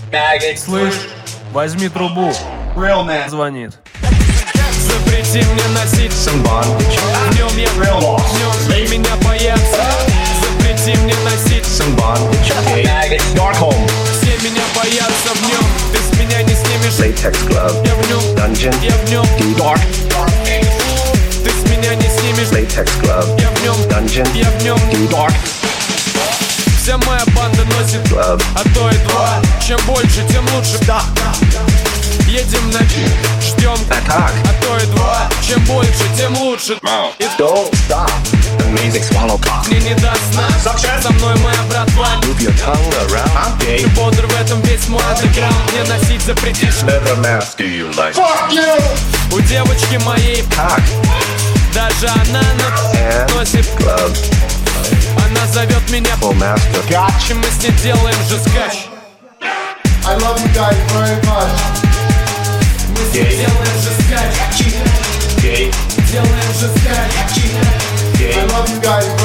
Слышь, возьми трубу. Звонит. Запрети мне носить в нем я в нем меня боятся. Запрети мне носить все меня боятся в нем. Ты с меня не снимешь. Latex Glove, Я в нем, Dungeon, я в нем. Dark, Ты с меня не снимешь. Latex Glove, Я в нем, Dungeon, я в нем. Dark, Вся моя банда носит Glove, а то и два. Чем больше, тем лучше. Едем на ждем Attack, а то и два. Чем больше, тем лучше. И Don't Stop, Amazing Swallow Cock, мне не даст сна. Со мной моя братва. Move your tongue around, Ты gay, бодр в этом весь мой андеграунд. Мне носить запретишь. Leather mask, do you like? У девочки моей Cock даже она and носит. Glove, Она зовет меня Full Master, Гачи. Мы с ней делаем же скач. I love you guys very much. Мы с ней делаем же скач. gay, Делаем же скач. I love you guys